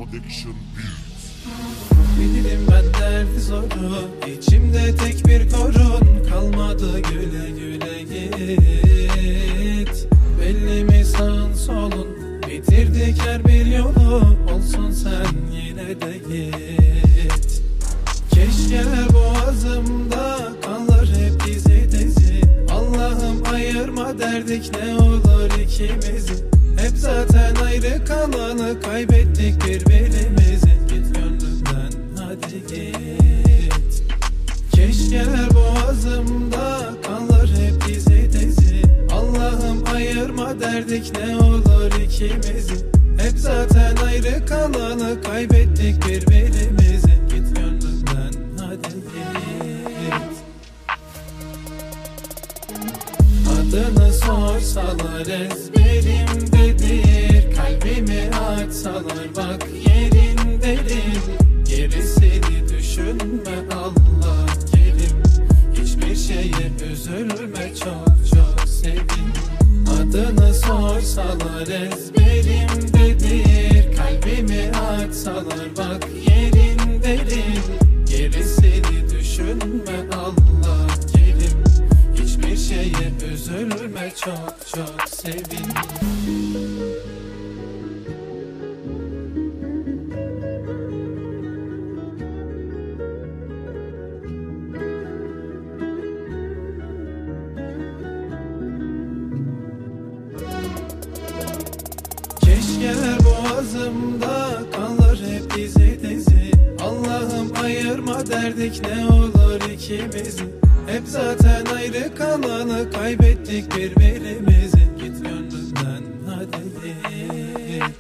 Production Beats. Bilirim ben derdi zoru, içimde tek bir korun kalmadı, güle güle git. Belli mi sağın solun, bitirdik her bir yolu, olsun sen yine de git. Keşke boğazımda kalır hep dizi dizi, Allah'ım ayırma derdik ne olur ikimizi. Hep zaten ayrı kalanı kaybettik birbirimizi. Git gönlümden hadi git. Keşke boğazımda kalır hep dizi dizi, Allah'ım ayırma derdik ne olur ikimizi. Hep zaten ayrı kalanı kaybettik birbirimizi. Git gönlümden hadi git. Adını sorsalar ezberimdedir, kalbimi açsalar bak yerindedir. Gerisini düşünme Allah kerim, hiçbir şeye üzülme, çok çok sevin. Adını sorsalar ezberimdedir, kalbimi açsalar bak yerindedir. Gerisini düşünme Allah kerim, hiçbir şeye üzülme, çok çok sevin. Keşke boğazımda kalır hep dizi dizi, Allah'ım ayırma derdik ne olur ikimizi. Hep zaten ayrı kalanı kaybettik birbirimizi. Git gönlümden hadi git.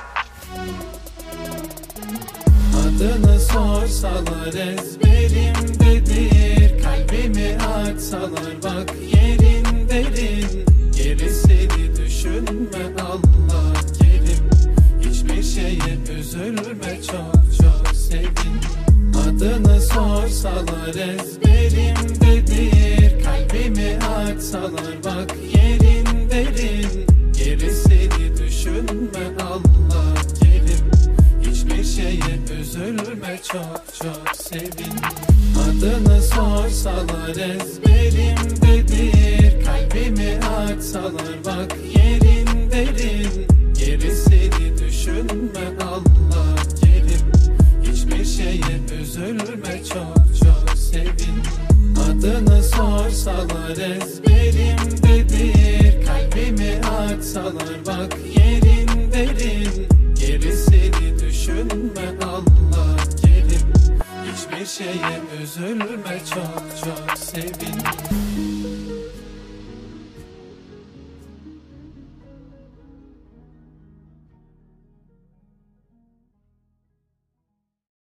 Adını sorsalar ezberimdedir, kalbimi açsalar bak yerindedir. Gerisini düşünme Allah kerim, hiçbir şeye üzülme, çok çok sevin. Adını sorsalar ezberimdedir, kalbimi açsalar bak yerindedir. Gerisini düşünme Allah kerim, hiçbir şeye üzülme, çok çok sevin. Adını sorsalar ezberimdedir, kalbimi açsalar bak yerindedir. Gerisini düşünme Allah kerim, hiçbir şeye üzülme, çok çok sevin. Adını sorsalar ezberimdedir, kalbimi açsalar bak yerindedir. Gerisini düşünme Allah kerim, hiçbir şeye üzülme, çok çok sevin.